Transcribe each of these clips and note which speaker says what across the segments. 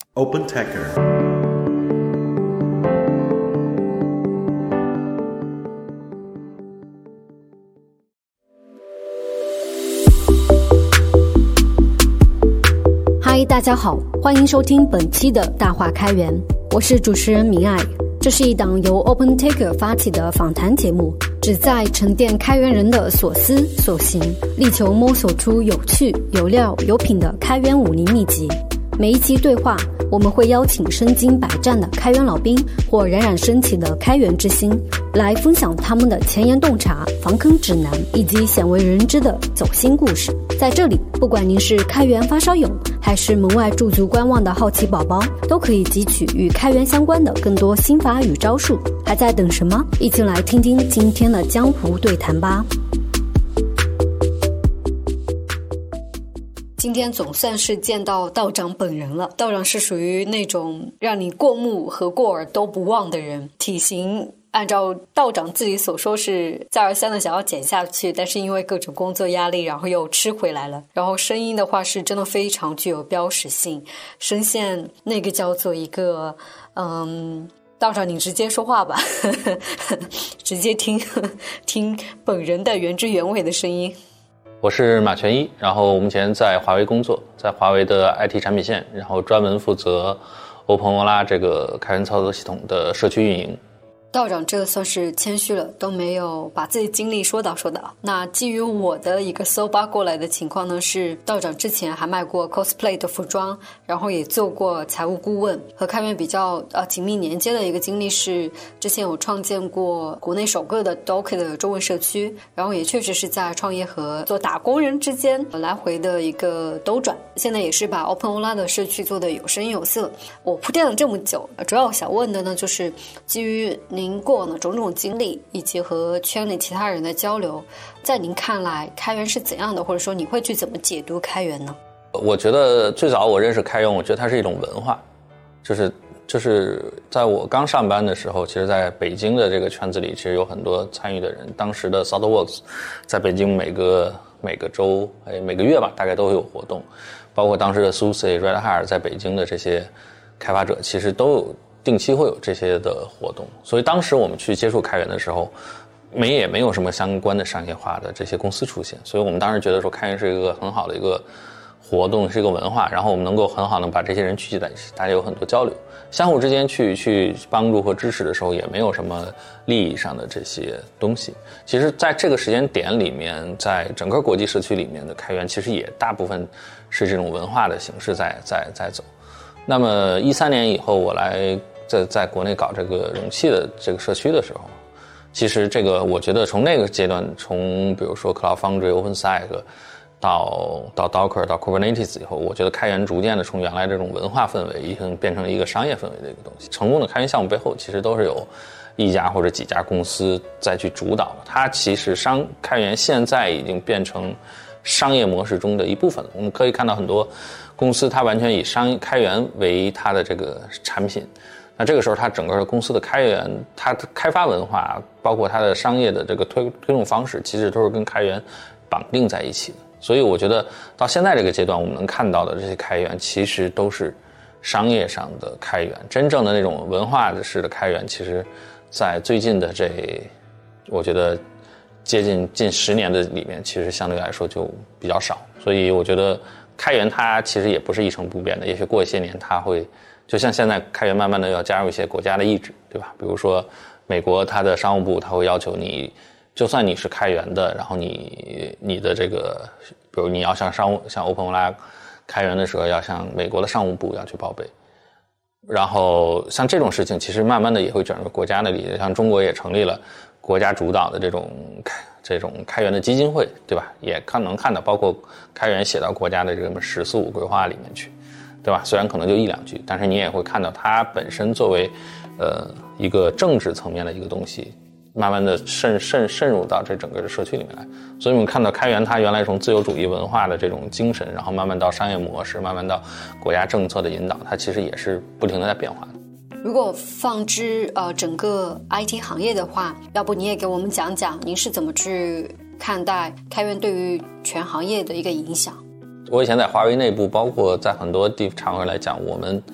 Speaker 1: OpenTecher。
Speaker 2: 嗨，大家好，欢迎收听本期的大话开源，我是主持人明爱。这是一档由 OpenTecher 发起的访谈节目，旨在沉淀开源人的所思所行，力求摸索出有趣、有料、有品的开源武林秘籍。每一期对话，我们会邀请身经百战的开源老兵或冉冉升起的开源之星，来分享他们的前沿洞察、防坑指南以及鲜为人知的走心故事。在这里，不管您是开源发烧友，还是门外驻足观望的好奇宝宝，都可以汲取与开源相关的更多心法与招数。还在等什么？一起来听听今天的江湖对谈吧。今天总算是见到道长本人了。道长是属于那种让你过目和过耳都不忘的人，体型按照道长自己所说是再而三的想要减下去，但是因为各种工作压力，然后又吃回来了。然后声音的话是真的非常具有标识性，声线那个叫做一个道长你直接说话吧直接听本人的原汁原味的声音。
Speaker 3: 我是马全一，然后目前在华为工作，在华为的 IT 产品线，然后专门负责 OpenOla 这个开源操作系统的社区运营。
Speaker 2: 道长这个算是谦虚了，都没有把自己经历说到。那基于我的一个搜扒过来的情况呢，是道长之前还卖过 cosplay 的服装，然后也做过财务顾问，和开源比较紧密连接的一个经历是之前有创建过国内首个的 Docker 的中文社区，然后也确实是在创业和做打工人之间来回的一个兜转。现在也是把 OpenOla 的社区做得有声有色。我铺垫了这么久，主要想问的呢，就是基于您过往的种种经历以及和圈里其他人的交流，在您看来开源是怎样的，或者说你会去怎么解读开源呢？
Speaker 3: 我觉得最早我认识开源，我觉得它是一种文化，就是在我刚上班的时候，其实在北京的这个圈子里其实有很多参与的人。当时的 ThoughtWorks 在北京每个周每个月吧，大概都会有活动，包括当时的 SUSE、Red Hat 在北京的这些开发者其实都有定期会有这些的活动，所以当时我们去接触开源的时候，也没有什么相关的商业化的这些公司出现，所以我们当时觉得说开源是一个很好的一个活动，是一个文化，然后我们能够很好的把这些人聚集在一起，大家有很多交流，相互之间去帮助和支持的时候，也没有什么利益上的这些东西。其实在这个时间点里面，在整个国际社区里面的开源，其实也大部分是这种文化的形式在走。那么13年以后，我来在国内搞这个容器的这个社区的时候，其实这个我觉得从那个阶段，从比如说 Cloud Foundry、OpenStack 到 Docker 到 Kubernetes 以后，我觉得开源逐渐的从原来这种文化氛围已经变成了一个商业氛围的一个东西。成功的开源项目背后其实都是有一家或者几家公司在去主导的，它其实开源现在已经变成商业模式中的一部分了。我们可以看到很多公司它完全以开源为它的这个产品，那这个时候它整个公司的开源，它的开发文化，包括它的商业的这个推动方式，其实都是跟开源绑定在一起的。所以我觉得到现在这个阶段，我们能看到的这些开源其实都是商业上的开源，真正的那种文化式的开源，其实在最近的我觉得接近近10年的里面，其实相对来说就比较少。所以我觉得开源它其实也不是一成不变的，也许过一些年它会，就像现在开源慢慢的要加入一些国家的意志，对吧？比如说美国它的商务部它会要求你，就算你是开源的，然后你的这个，比如你要像OpenOla开源的时候，要向美国的商务部要去报备。然后像这种事情其实慢慢的也会转入国家那里，像中国也成立了国家主导的这种开源的基金会，对吧？也能看到包括开源写到国家的这个“十四五”规划里面去，对吧？虽然可能就1-2句，但是你也会看到它本身作为一个政治层面的一个东西，慢慢的渗入到这整个的社区里面来。所以我们看到开源它原来从自由主义文化的这种精神，然后慢慢到商业模式，慢慢到国家政策的引导，它其实也是不停的在变化的。
Speaker 2: 如果放之整个 IT 行业的话，要不你也给我们讲讲您是怎么去看待开源对于全行业的一个影响？
Speaker 3: 我以前在华为内部，包括在很多场合来讲，我们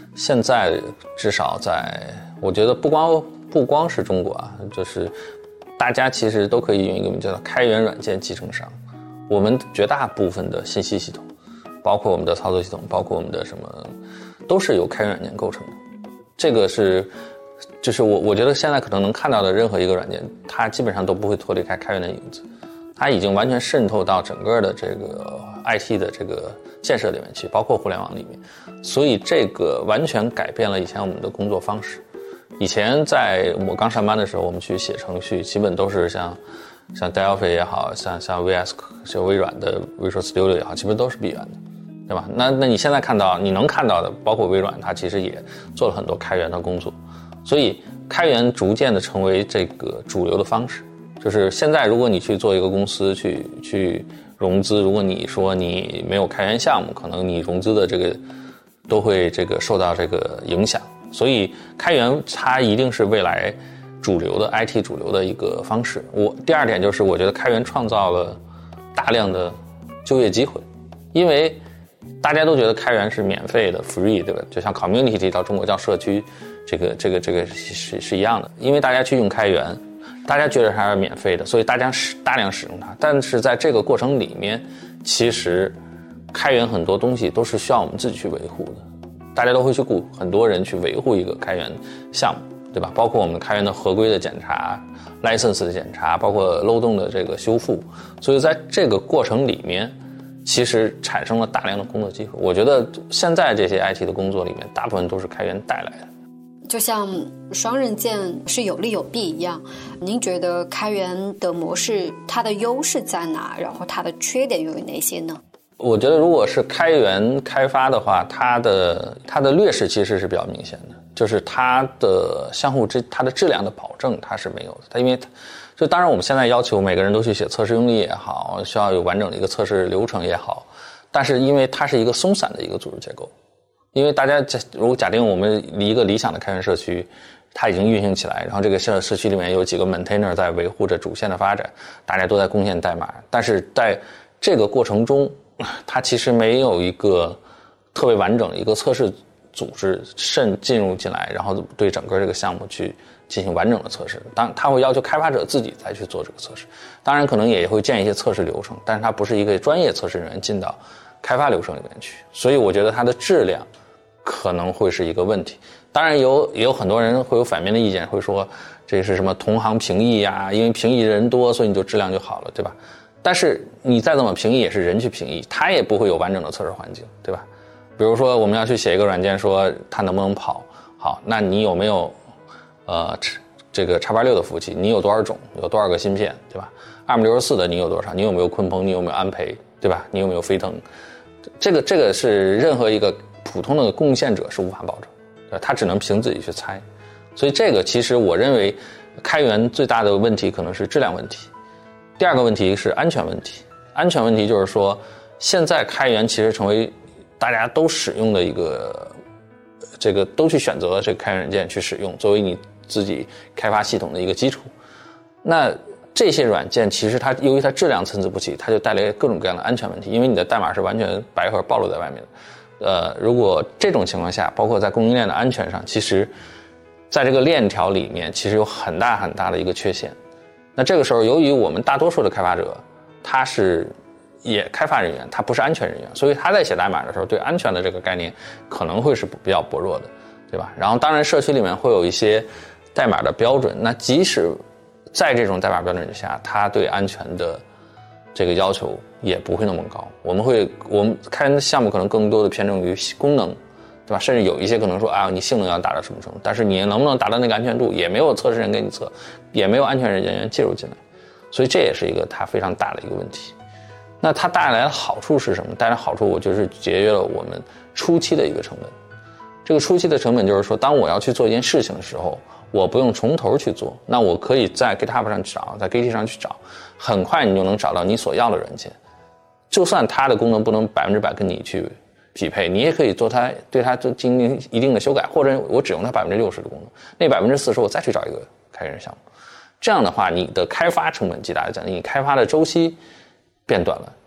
Speaker 3: 现在至少我觉得不光是中国啊，就是大家其实都可以用一个名叫开源软件集成商。我们绝大部分的信息系统，包括我们的操作系统，包括我们的什么，都是由开源软件构成的。这个就是我觉得现在可能能看到的任何一个软件，它基本上都不会脱离开开源的影子，它已经完全渗透到整个的这个 IT 的这个建设里面去，包括互联网里面。所以这个完全改变了以前我们的工作方式。以前在我刚上班的时候，我们去写程序，基本都是像 Delphi 也好，像 VS 就微软的 Visual Studio 也好，基本都是闭源的，对吧？那你现在你能看到的，包括微软，它其实也做了很多开源的工作。所以开源逐渐的成为这个主流的方式。就是现在如果你去做一个公司去融资，如果你说你没有开源项目，可能你融资的这个都会受到这个影响。所以开源它一定是未来主流的 IT 主流的一个方式。第二点就是我觉得开源创造了大量的就业机会，因为大家都觉得开源是免费的 free， 对吧？就像 community 到中国叫社区，这个是一样的。因为大家去用开源，大家觉得它是免费的，所以大家大量使用它。但是在这个过程里面，其实开源很多东西都是需要我们自己去维护的，大家都会去雇很多人去维护一个开源项目，对吧？包括我们开源的合规的检查、license 的检查，包括漏洞的这个修复。所以在这个过程里面，其实产生了大量的工作机会。我觉得现在这些 IT 的工作里面，大部分都是开源带来的。
Speaker 2: 就像双刃剑是有利有弊一样，您觉得开源的模式它的优势在哪？然后它的缺点又有哪些呢？
Speaker 3: 我觉得如果是开源开发的话，它的劣势其实是比较明显的，就是它的它的质量的保证它是没有的。因为当然我们现在要求每个人都去写测试用例也好，需要有完整的一个测试流程也好，但是因为它是一个松散的一个组织结构。因为大家如果假定我们一个理想的开源社区，它已经运行起来，然后这个社区里面有几个 maintainer 在维护着主线的发展，大家都在贡献代码，但是在这个过程中，它其实没有一个特别完整的一个测试组织进入进来，然后对整个这个项目去进行完整的测试。当然它会要求开发者自己再去做这个测试，当然可能也会建一些测试流程，但是它不是一个专业测试人员进到开发流程里面去，所以我觉得它的质量可能会是一个问题。当然也有很多人会有反面的意见，会说这是什么同行评议啊，因为评议的人多，所以你就质量就好了，对吧？但是你再怎么评议也是人去评议，他也不会有完整的测试环境，对吧？比如说我们要去写一个软件，说它能不能跑好，那你有没有这个 X86 的服务器，你有多少种，有多少个芯片，对吧？ ARM64 的你有多少，你有没有鲲鹏，你有没有安培，对吧？你有没有飞腾，这个是任何一个普通的贡献者是无法保证，他只能凭自己去猜。所以这个其实我认为开源最大的问题可能是质量问题。第二个问题是安全问题。安全问题就是说，现在开源其实成为大家都使用的一个都去选择这个开源软件去使用，作为你自己开发系统的一个基础。那这些软件其实由于它质量参差不齐，它就带来各种各样的安全问题，因为你的代码是完全白盒暴露在外面的。如果这种情况下，包括在供应链的安全上，其实在这个链条里面其实有很大很大的一个缺陷。那这个时候由于我们大多数的开发者他是也开发人员，他不是安全人员，所以他在写代码的时候对安全的这个概念可能会是比较薄弱的，对吧？然后当然社区里面会有一些代码的标准，那即使在这种代码标准之下，它对安全的这个要求也不会那么高。我们开源的项目可能更多的偏重于功能，对吧？甚至有一些可能说你性能要达到什么程度，但是你能不能达到那个安全度，也没有测试人给你测，也没有安全人员介入进来，所以这也是一个它非常大的一个问题。那它带来的好处是什么？带来好处我就是节约了我们初期的一个成本。这个初期的成本就是说，当我要去做一件事情的时候，我不用从头去做，那我可以在 GitHub 上找，在 Git 上去找，很快你就能找到你所要的软件。就算它的功能不能100%跟你去匹配，你也可以对它进行一定的修改，或者我只用它60%的功能，那40%我再去找一个开源项目。这样的话，你的开发成本极大的降低，你开发的周期变短了，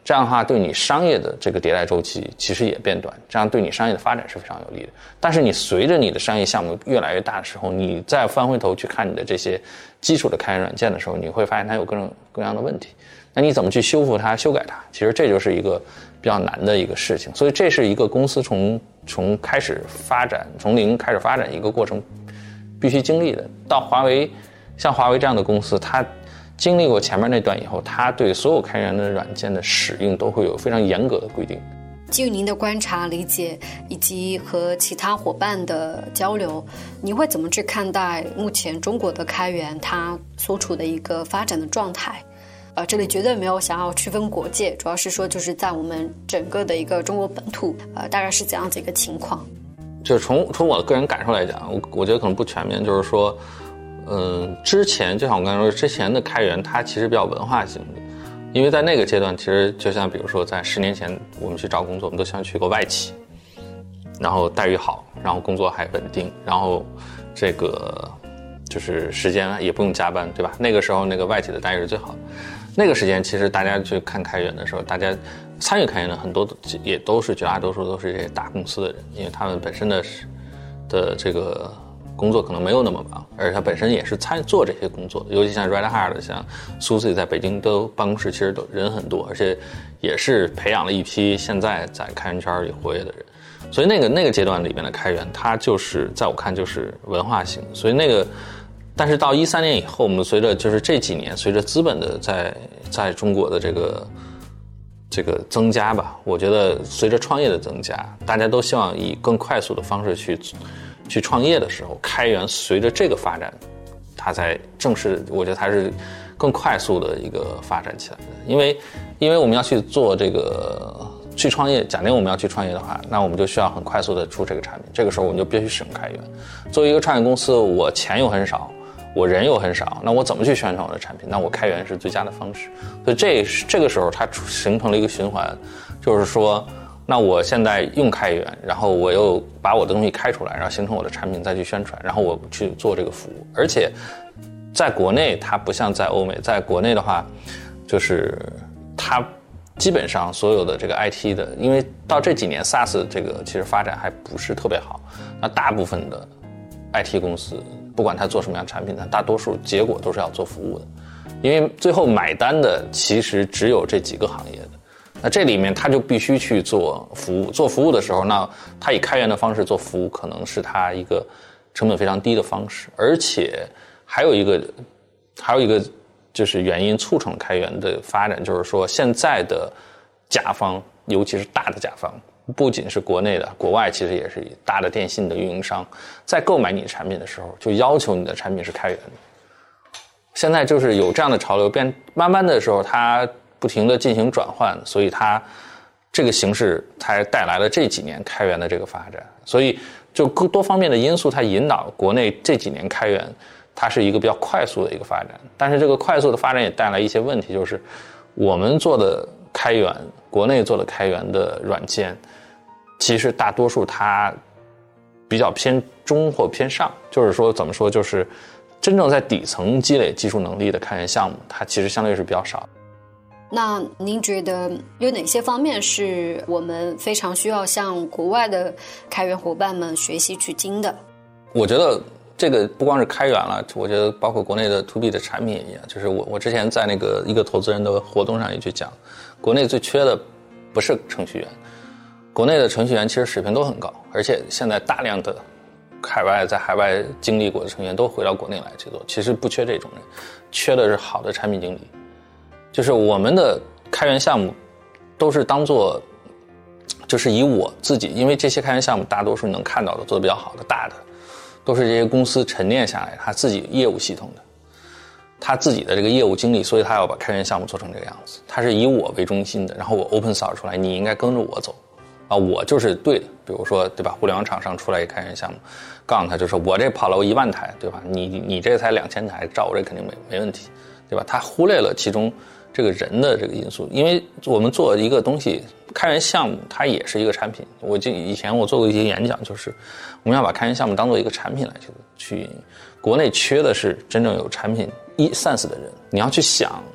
Speaker 3: 这样的话对你商业的这个迭代周期其实也变短，这样对你商业的发展是非常有利的。但是你随着你的商业项目越来越大的时候，你再翻回头去看你的这些基础的开源软件的时候，你会发现它有各种各样的问题，那你怎么去修复它、修改它？其实这就是一个比较难的一个事情。所以这是一个公司从开始发展，从零开始发展一个过程必须经历的。到华为，像华为这样的公司，它经历过前面那段以后，它对所有开源的软件的使用都会有非常严格的规定。
Speaker 2: 基于您的观察、理解以及和其他伙伴的交流，你会怎么去看待目前中国的开源它所处的一个发展的状态？这里绝对没有想要区分国界，主要是说就是在我们整个的一个中国本土，大概是怎样子一个情况？
Speaker 3: 就是从我的个人感受来讲，我觉得可能不全面，就是说，之前就像我刚才说，之前的开源它其实比较文化性的，因为在那个阶段，其实就像比如说在10年前我们去找工作，我们都想去个外企，然后待遇好，然后工作还稳定，然后这个就是时间也不用加班，对吧？那个时候那个外企的待遇是最好的。那个时间其实大家去看开源的时候，大家参与开源的很多也都是绝大多数都是这些大公司的人，因为他们本身的这个工作可能没有那么忙，而且他本身也是做这些工作的，尤其像 Red Hat 像 Suzy 在北京都办公室其实都人很多，而且也是培养了一批现在在开源圈里活跃的人，所以那个阶段里面的开源，它就是在我看就是文化性，所以但是到13年以后，我们随着就是这几年随着资本的在中国的这个增加吧，我觉得随着创业的增加，大家都希望以更快速的方式去创业的时候，开源随着这个发展，它才正式，我觉得它是更快速的一个发展起来的。因为我们要去做这个去创业，假定我们要去创业的话，那我们就需要很快速的出这个产品，这个时候我们就必须使用开源。作为一个创业公司，我钱又很少，我人又很少，那我怎么去宣传我的产品？那我开源是最佳的方式。所以这个时候它形成了一个循环，就是说，那我现在用开源，然后我又把我的东西开出来，然后形成我的产品，再去宣传，然后我去做这个服务。而且在国内它不像在欧美，在国内的话，就是它基本上所有的这个 IT 的，因为到这几年 SaaS 这个其实发展还不是特别好，那大部分的 IT 公司不管他做什么样的产品，但大多数结果都是要做服务的，因为最后买单的其实只有这几个行业的。那这里面他就必须去做服务，做服务的时候，那他以开源的方式做服务，可能是他一个成本非常低的方式，而且还有一个就是原因促成开源的发展，就是说现在的甲方，尤其是大的甲方。不仅是国内的，国外其实也是大的电信的运营商，在购买你的产品的时候，就要求你的产品是开源的。现在就是有这样的潮流，慢慢的时候，它不停的进行转换，所以它这个形势才带来了这几年开源的这个发展。所以就多方面的因素，它引导国内这几年开源，它是一个比较快速的一个发展。但是这个快速的发展也带来一些问题，就是我们做的开源，国内做的开源的软件，其实大多数它比较偏中或偏上，就是说怎么说，就是真正在底层积累技术能力的开源项目，它其实相对是比较少。
Speaker 2: 那您觉得有哪些方面是我们非常需要向国外的开源伙伴们学习取经的？
Speaker 3: 我觉得这个不光是开源了，我觉得包括国内的 to B 的产品也一样。就是我之前在那个一个投资人的活动上也去讲，国内最缺的不是程序员，国内的程序员其实水平都很高，而且现在大量的在海外经历过的程序员都回到国内来去做，其实不缺这种人，缺的是好的产品经理。就是我们的开源项目都是当做，就是以我自己，因为这些开源项目大多数能看到的做得比较好的大的，都是这些公司沉淀下来他自己业务系统的，他自己的这个业务经历，所以他要把开源项目做成这个样子，他是以我为中心的，然后我 open source 出来，你应该跟着我走啊，我就是对的。比如说对吧，互联网厂商出来一开源项目，告诉他就说我这跑了1万台，对吧，你这才2000台，照我这肯定没问题，对吧？他忽略了其中这个人的这个因素，因为我们做一个东西，开源项目它也是一个产品。以前我做过一些演讲，就是我们要把开源项目当做一个产品来去运营。国内缺的是真正有产品sense的人。你要去想，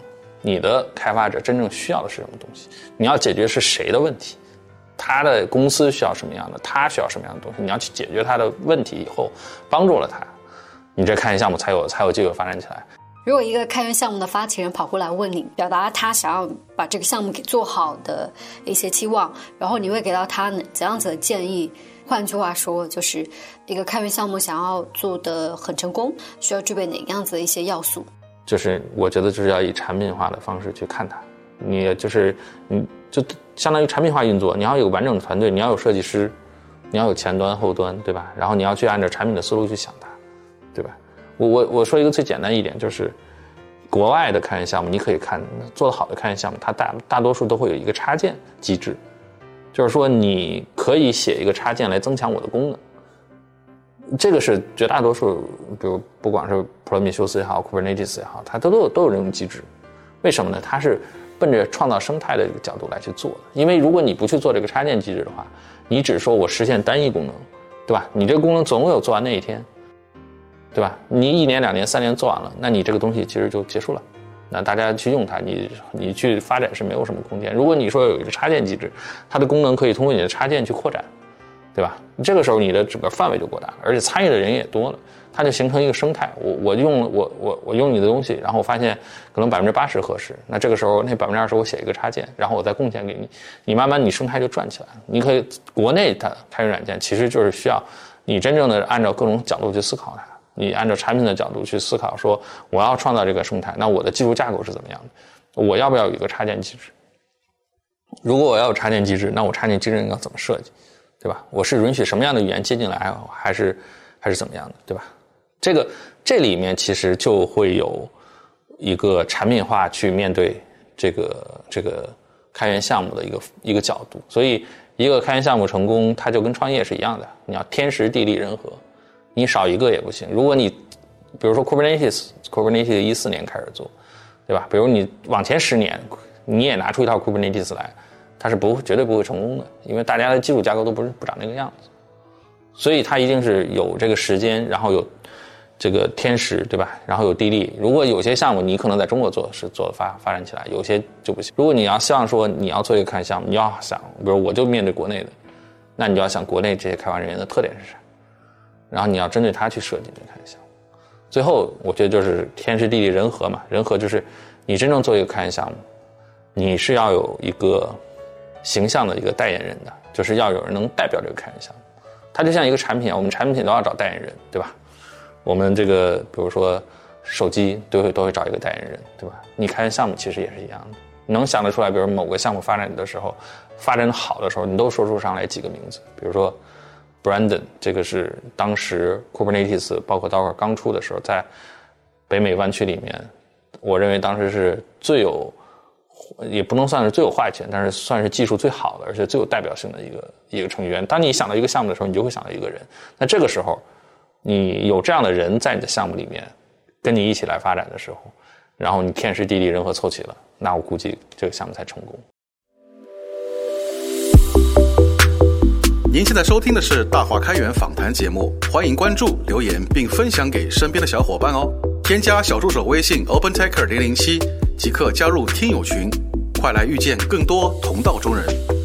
Speaker 3: 你的开发者真正需要的是什么东西，你要解决是谁的问题，他的公司需要什么样的，他需要什么样的东西，你要去解决他的问题以后，帮助了他，你这开源项目才有机会发展起来。
Speaker 2: 如果一个开源项目的发起人跑过来问你，表达他想要把这个项目给做好的一些期望，然后你会给到他怎样子的建议？换句话说，就是一个开源项目想要做得很成功，需要具备哪样子的一些要素？
Speaker 3: 就是我觉得就是要以产品化的方式去看它，你就相当于产品化运作，你要有完整的团队，你要有设计师，你要有前端后端，对吧？然后你要去按照产品的思路去想它，对吧？我说一个最简单一点，就是国外的开源项目，你可以看做得好的开源项目，它大多数都会有一个插件机制，就是说你可以写一个插件来增强我的功能。这个是绝大多数，比如不管是 Prometheus 也好 Kubernetes 也好，它都有这种机制。为什么呢？它是奔着创造生态的一个角度来去做的。因为如果你不去做这个插件机制的话，你只说我实现单一功能，对吧？你这个功能总有做完那一天，对吧？你1年2年3年做完了，那你这个东西其实就结束了，那大家去用它，你去发展是没有什么空间。如果你说有一个插件机制，它的功能可以通过你的插件去扩展，对吧？这个时候你的整个范围就扩大了，而且参与的人也多了，它就形成一个生态。我用你的东西，然后我发现可能80%合适，那这个时候那20%我写一个插件，然后我再贡献给你，你慢慢你生态就转起来了。你可以国内的开源软件其实就是需要你真正的按照各种角度去思考它。你按照产品的角度去思考，说我要创造这个生态，那我的技术架构是怎么样的？我要不要有一个插件机制？如果我要有插件机制，那我插件机制要怎么设计，对吧？我是允许什么样的语言接进来，还是怎么样的，对吧？这里面其实就会有一个产品化去面对这个开源项目的一个角度。所以一个开源项目成功，它就跟创业是一样的，你要天时地利人和。你少一个也不行。如果你比如说 Kubernetes 14年开始做，对吧？比如你往前10年你也拿出一套 Kubernetes 来，它是绝对不会成功的，因为大家的基础架构都不长那个样子。所以它一定是有这个时间，然后有这个天时，对吧？然后有地利。如果有些项目你可能在中国做发展起来，有些就不行。如果你要希望说你要做一个开源项目，你要想比如我就面对国内的，那你就要想国内这些开发人员的特点是啥，然后你要针对它去设计这个开源项目。最后我觉得就是天时地利人和嘛，人和就是你真正做一个开源项目，你是要有一个形象的一个代言人的，就是要有人能代表这个开源项目。它就像一个产品，我们产品都要找代言人，对吧？我们这个比如说手机都会找一个代言人，对吧？你开源项目其实也是一样的，你能想得出来，比如某个项目发展的时候，发展好的时候，你都说出上来几个名字，比如说Brandon， 这个是当时 Kubernetes 包括 Docker 刚出的时候，在北美湾区里面，我认为当时是最有，也不能算是最有话语权，但是算是技术最好的，而且最有代表性的一个程序员。当你想到一个项目的时候，你就会想到一个人。那这个时候，你有这样的人在你的项目里面跟你一起来发展的时候，然后你天时地利人和凑齐了，那我估计这个项目才成功。
Speaker 1: 您现在收听的是大话开源访谈节目，欢迎关注、留言并分享给身边的小伙伴哦。添加小助手微信 OpenTaker007， 即刻加入听友群，快来遇见更多同道中人。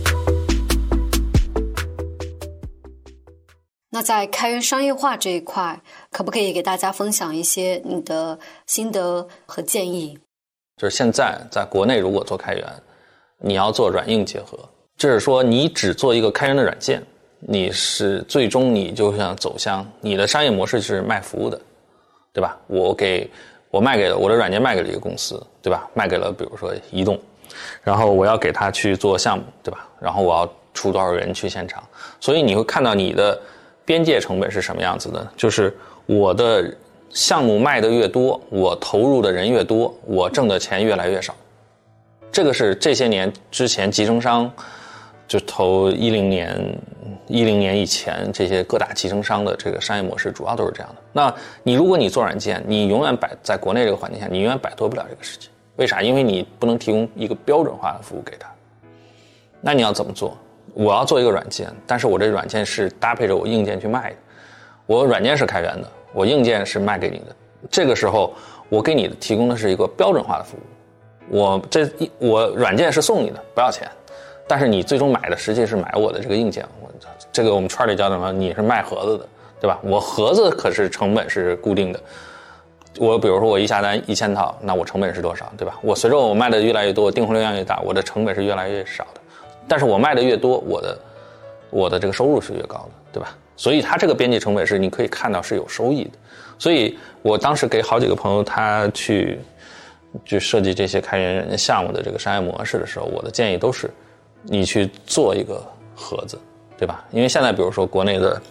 Speaker 2: 那在开源商业化这一块，可不可以给大家分享一些你的心得和建议？
Speaker 3: 就是现在在国内如果做开源，你要做软硬结合，就是说你只做一个开源的软件，你是最终你就想走向你的商业模式是卖服务的，对吧？我卖给了我的软件卖给了一个公司，对吧？卖给了比如说移动，然后我要给他去做项目，对吧？然后我要出多少人去现场，所以你会看到你的边界成本是什么样子的，就是我的项目卖的越多，我投入的人越多，我挣的钱越来越少。这个是这些年之前集成商就投10年以前这些各大集成商的这个商业模式主要都是这样的。那如果你做软件，你永远在国内这个环境下，你永远摆脱不了这个事情。为啥？因为你不能提供一个标准化的服务给他。那你要怎么做？我要做一个软件，但是我这软件是搭配着我硬件去卖的。我软件是开源的，我硬件是卖给你的。这个时候我给你提供的是一个标准化的服务， 我软件是送你的，不要钱，但是你最终买的实际是买我的这个硬件。这个我们圈里叫什么？你是卖盒子的，对吧？我盒子可是成本是固定的。我比如说我一下单1000套，那我成本是多少，对吧？我随着我卖的越来越多，订货量越大，我的成本是越来越少的。但是我卖的越多，我的这个收入是越高的，对吧？所以它这个边际成本是你可以看到是有收益的。所以我当时给好几个朋友他去设计这些开源项目的这个商业模式的时候，我的建议都是你去做一个盒子，对吧？因为现在比如说国内的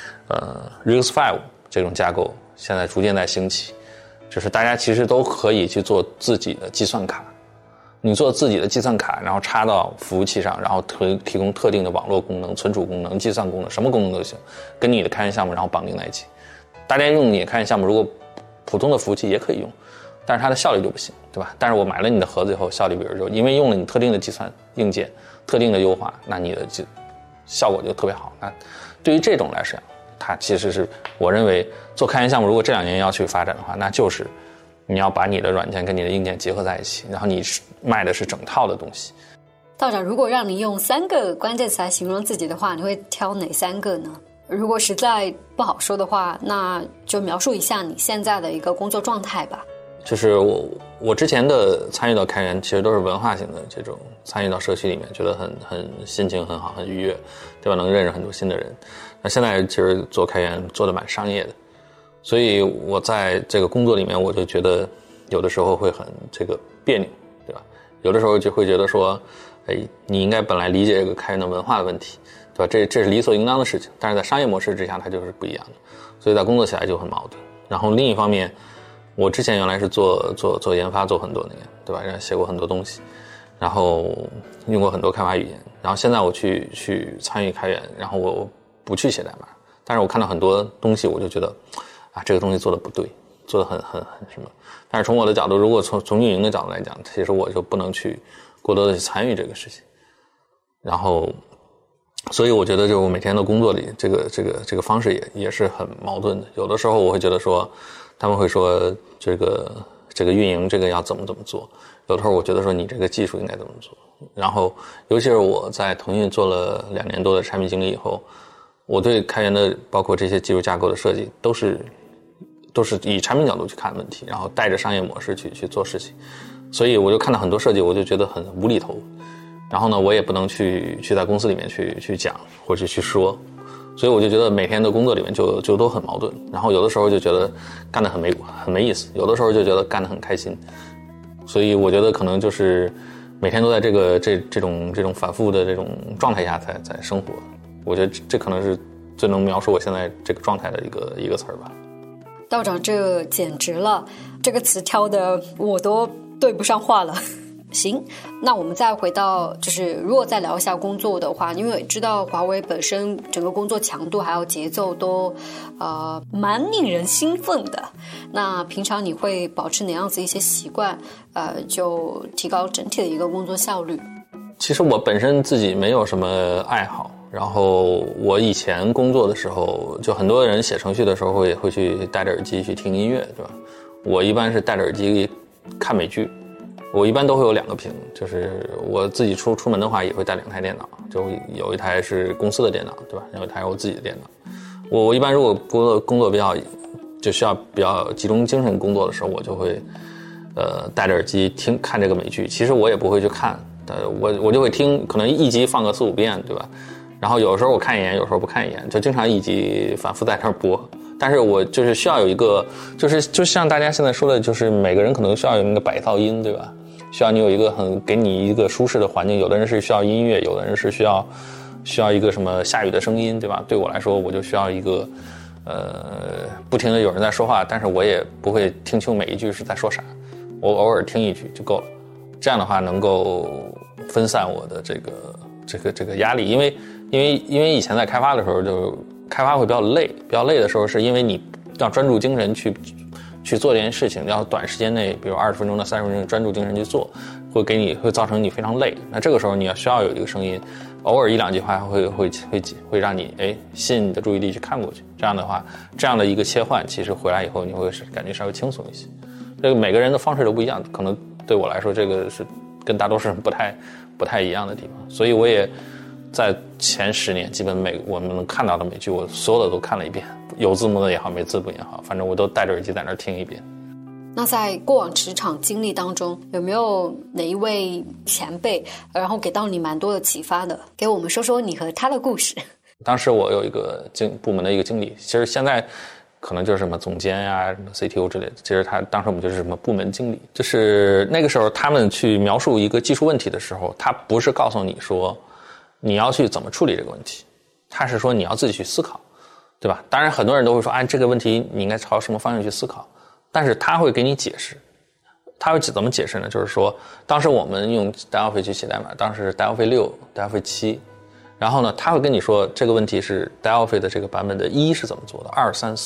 Speaker 3: RISC-V 这种架构现在逐渐在兴起，就是大家其实都可以去做自己的计算卡，你做自己的计算卡，然后插到服务器上，然后提供特定的网络功能、存储功能、计算功能，什么功能都行，跟你的开源项目然后绑定在一起。大家用你的开源项目，如果普通的服务器也可以用，但是它的效率就不行，对吧？但是我买了你的盒子以后，效率比如说因为用了你特定的计算硬件、特定的优化，那你的效果就特别好。那对于这种来讲，它其实是我认为做开源项目，如果这2年要去发展的话，那就是你要把你的软件跟你的硬件结合在一起，然后你卖的是整套的东西。
Speaker 2: 道长，如果让你用3个关键词来形容自己的话，你会挑哪3个呢？如果实在不好说的话，那就描述一下你现在的一个工作状态吧。
Speaker 3: 就是我之前的参与到开源，其实都是文化型的这种参与到社区里面，觉得很心情很好，很愉悦，对吧？能认识很多新的人。那现在其实做开源做得蛮商业的，所以我在这个工作里面，我就觉得有的时候会很这个别扭，对吧？有的时候就会觉得说，你应该本来理解这个开源的文化的问题，对吧？这是理所应当的事情，但是在商业模式之下，它就是不一样的，所以在工作起来就很矛盾。然后另一方面，我之前原来是做研发，做很多年，对吧？写过很多东西，然后用过很多开发语言，然后现在我去参与开源，然后我不去写代码，但是我看到很多东西，我就觉得这个东西做的不对，做的很什么。但是从我的角度，如果从运营的角度来讲，其实我就不能去过多的去参与这个事情。然后，所以我觉得就我每天的工作里，这个方式也是很矛盾的。有的时候我会觉得说，他们会说这个运营这个要怎么做，有的时候我觉得说你这个技术应该怎么做。然后尤其是我在腾讯做了2年多的产品经理以后，我对开源的包括这些技术架构的设计都是以产品角度去看问题，然后带着商业模式去做事情。所以我就看到很多设计，我就觉得很无厘头。然后呢，我也不能去在公司里面去讲或者去说，所以我就觉得每天的工作里面就都很矛盾。然后有的时候就觉得干得很没意思，有的时候就觉得干得很开心。所以我觉得可能就是每天都在这种反复的这种状态下在生活。我觉得这可能是最能描述我现在这个状态的一个词儿吧。
Speaker 2: 道长，这简直了，这个词挑的我都对不上话了。行，那我们再回到，就是如果再聊一下工作的话，因为知道华为本身整个工作强度还有节奏都蛮令人兴奋的。那平常你会保持哪样子一些习惯，就提高整体的一个工作效率？
Speaker 3: 其实我本身自己没有什么爱好，然后我以前工作的时候，就很多人写程序的时候会去戴着耳机去听音乐，对吧？我一般是戴着耳机看美剧。我一般都会有2个屏，就是我自己出门的话也会带2台电脑，就有一台是公司的电脑，对吧？有一台是我自己的电脑。我一般如果工作就需要比较集中精神工作的时候，我就会戴着耳机看这个美剧。其实我也不会去看，我就会听，可能一集放个4-5遍，对吧？然后有的时候我看一眼，有时候不看一眼，就经常一集反复在那儿播。但是我就是需要有一个，就像大家现在说的，就是每个人可能需要有那个百噪音，对吧？需要你有一个给你一个舒适的环境。有的人是需要音乐，有的人是需要一个什么下雨的声音，对吧？对我来说，我就需要一个不停的有人在说话，但是我也不会听清每一句是在说啥，我偶尔听一句就够了。这样的话能够分散我的这个压力，因为以前在开发的时候，就开发会比较累的时候，是因为你要专注精神去做这件事情，要短时间内，比如20分钟到30分钟专注精神去做，会造成你非常累。那这个时候你需要有一个声音，偶尔1-2句话会让你吸引你的注意力去看过去。这样的话，这样的一个切换，其实回来以后你会感觉稍微轻松一些。这个每个人的方式都不一样，可能对我来说，这个是跟大多数人不太一样的地方。所以我也在前10年，基本我们能看到的美剧，我所有的都看了一遍，有字幕的也好，没字幕也好，反正我都戴着耳机在那儿听一遍。
Speaker 2: 那在过往职场经历当中，有没有哪一位前辈，然后给到你蛮多的启发的？给我们说说你和他的故事。当
Speaker 3: 时我有一个部门的一个经理，其实现在可能就是什么总监呀、什么 CTO 之类的，其实当时我们就是什么部门经理。就是那个时候他们去描述一个技术问题的时候，他不是告诉你说你要去怎么处理这个问题，他是说你要自己去思考，对吧？当然很多人都会说这个问题你应该朝什么方向去思考，但是他会给你解释。他会怎么解释呢？就是说当时我们用 Delphi 去写代码，当时是 Delphi 6、Delphi 7，然后呢他会跟你说这个问题是 Delphi 的这个版本的1是怎么做的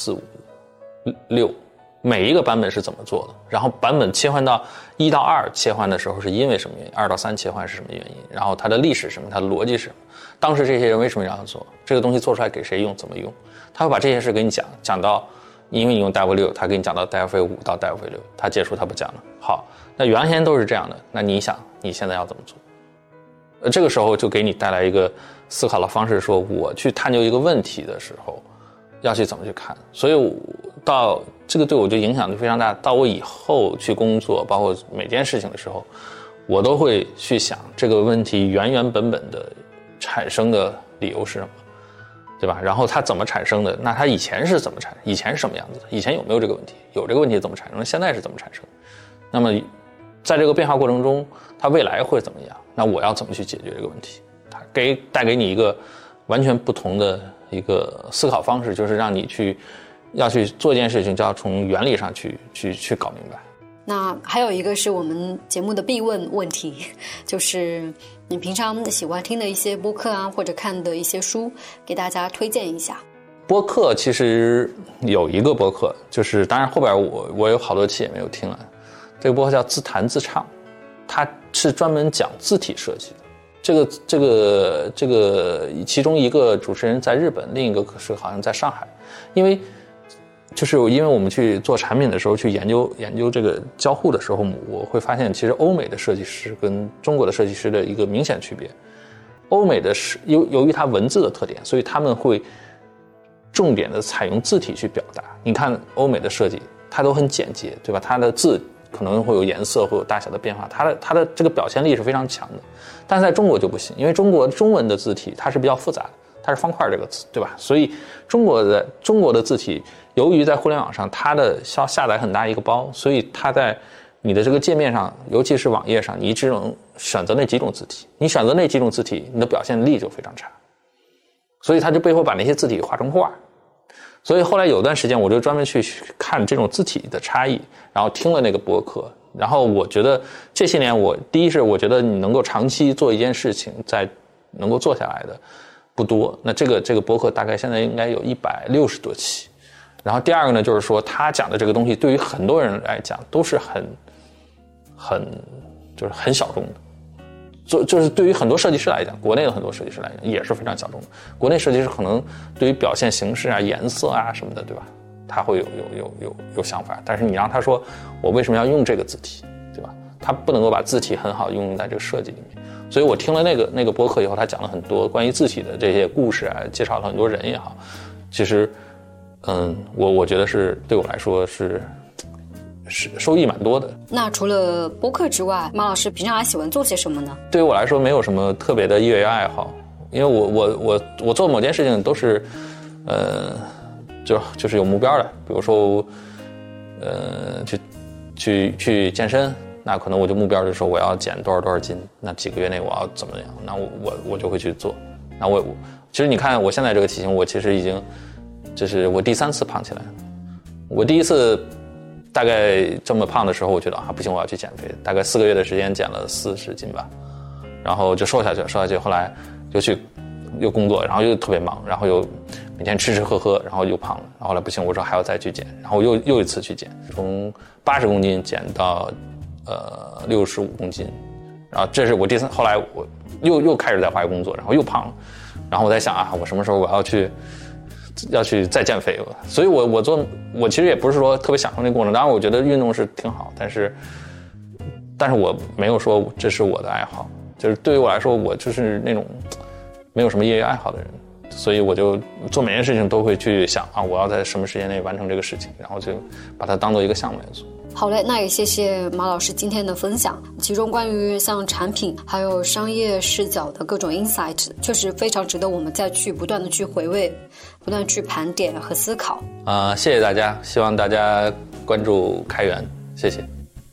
Speaker 3: ，2、3、4、5、6每一个版本是怎么做的，然后版本切换到1到2切换的时候是因为什么原因，2到3切换是什么原因，然后它的历史是什么，它的逻辑是什么，当时这些人为什么这样做，这个东西做出来给谁用，怎么用，他会把这些事给你讲到，因为你用 Delphi 6，他给你讲到 Delphi 5到 Delphi 6，他结束他不讲了。好，那原先都是这样的，那你想你现在要怎么做？这个时候就给你带来一个思考的方式，说我去探究一个问题的时候要去怎么去看。所以到这个对我就影响就非常大，到我以后去工作包括每件事情的时候，我都会去想这个问题原本的产生的理由是什么，对吧？然后它怎么产生的，那它以前是怎么产生，以前是什么样子的，以前有没有这个问题，有这个问题怎么产生，现在是怎么产生，那么在这个变化过程中它未来会怎么样，那我要怎么去解决这个问题，它带给你一个完全不同的一个思考方式，就是让你要去做一件事情，就要从原理上去搞明白。那还有一个是我们节目的必问问题，就是你平常喜欢听的一些播客啊，或者看的一些书，给大家推荐一下。播客其实有一个播客，就是当然后边我有好多期也没有听完，这个播客叫自弹自唱，它是专门讲字体设计的。这个其中一个主持人在日本，另一个是好像在上海，因为我们去做产品的时候，去研究这个交互的时候，我会发现其实欧美的设计师跟中国的设计师的一个明显区别。欧美的是由于它文字的特点，所以他们会重点的采用字体去表达。你看欧美的设计，它都很简洁，对吧？它的字可能会有颜色，会有大小的变化，它的这个表现力是非常强的。但是在中国就不行，因为中国中文的字体它是比较复杂的，它是方块这个字，对吧？所以中国的字体，由于在互联网上它的下载很大一个包，所以它在你的这个界面上，尤其是网页上，你只能选择那几种字体，你选择那几种字体，你的表现力就非常差。所以它就背后把那些字体画成画。所以后来有段时间我就专门去看这种字体的差异，然后听了那个播客，然后我觉得这些年第一是我觉得你能够长期做一件事情能够做下来的不多，那这个播客大概现在应该有160多期。然后第二个呢，就是说他讲的这个东西对于很多人来讲都是就是很小众的，就是对于很多设计师来讲，国内的很多设计师来讲也是非常小众的。国内设计师可能对于表现形式啊、颜色啊什么的，对吧？他会有想法，但是你让他说我为什么要用这个字体，对吧？他不能够把字体很好运用在这个设计里面。所以我听了那个播客以后，他讲了很多关于字体的这些故事啊，介绍了很多人也好，其实我觉得是对我来说是收益蛮多的。那除了播客之外，马老师平常还喜欢做些什么呢？对于我来说没有什么特别的业余爱好，因为我做某件事情都是就是有目标的，比如说去健身，那可能我就目标就是说我要减多少斤，那几个月内我要怎么样，那我就会去做。那其实你看我现在这个体型，我其实已经这是我第3次胖起来。我第一次大概这么胖的时候，我觉得不行，我要去减肥，大概4个月的时间减了40斤吧，然后就瘦下去，后来就又工作，然后又特别忙，然后又每天吃喝，然后又胖了，然后后来不行，我说还要再去减，然后又一次去减，从80公斤减到65公斤，然后这是我第3，后来我又开始在华为工作，然后又胖了，然后我在想我什么时候我要去再减肥了。所以我其实也不是说特别享受那个过程，当然我觉得运动是挺好，但是但是我没有说这是我的爱好，就是对于我来说，我就是那种没有什么业余爱好的人，所以我就做每件事情都会去想啊，我要在什么时间内完成这个事情，然后就把它当做一个项目来做。
Speaker 2: 好嘞，那也谢谢马老师今天的分享，其中关于像产品还有商业视角的各种 insight， 确实非常值得我们再去不断的去回味，不断去盘点和思考。
Speaker 3: 谢谢大家，希望大家关注开源，谢谢。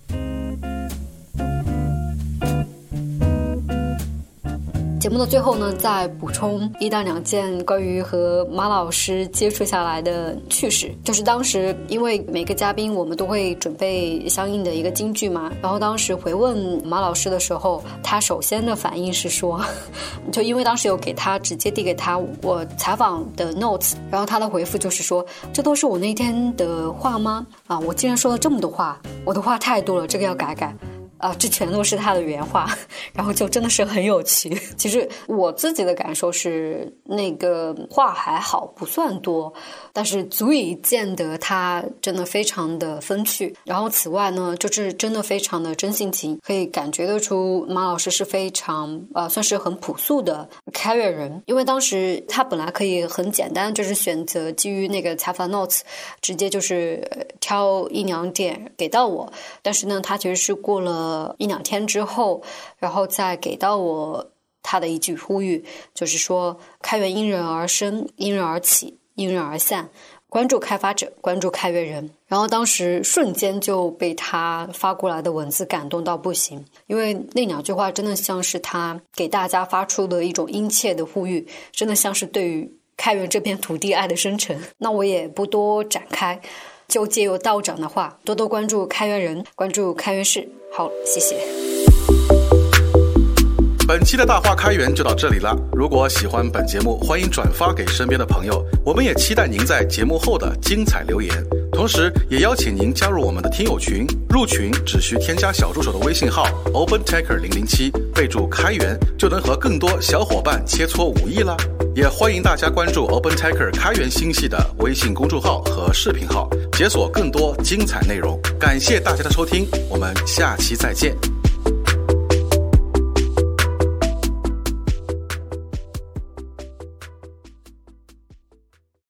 Speaker 2: 节目的最后呢，再补充1到2件关于和马老师接触下来的趣事。就是当时因为每个嘉宾我们都会准备相应的一个金句嘛，然后当时回问马老师的时候，他首先的反应是说，就因为当时有给他直接递给他我采访的 notes， 然后他的回复就是说，这都是我那天的话吗？我竟然说了这么多话，我的话太多了，这个要改改。这全都是他的原话，然后就真的是很有趣。其实我自己的感受是，那个话还好，不算多，但是足以见得他真的非常的风趣。然后此外呢，就是真的非常的真性情，可以感觉得出马老师是非常算是很朴素的开源人。因为当时他本来可以很简单，就是选择基于那个采访 notes， 直接就是挑1、2点给到我，但是呢，他其实是过了1、2天之后，然后再给到我他的一句呼吁，就是说开源因人而生，因人而起，因人而散，关注开发者，关注开源人。然后当时瞬间就被他发过来的文字感动到不行，因为那2句话真的像是他给大家发出的一种殷切的呼吁，真的像是对于开源这片土地爱的深沉。那我也不多展开，就借由道长的话，多多关注开源人，关注开源事。好，谢谢。
Speaker 1: 本期的大话开源就到这里了。如果喜欢本节目，欢迎转发给身边的朋友。我们也期待您在节目后的精彩留言，同时也邀请您加入我们的听友群。入群只需添加小助手的微信号 OpenTaker007， 备注开源，就能和更多小伙伴切磋武艺了。也欢迎大家关注 OpenTaker 开源星系的微信公众号和视频号，解锁更多精彩内容。感谢大家的收听，我们下期再见。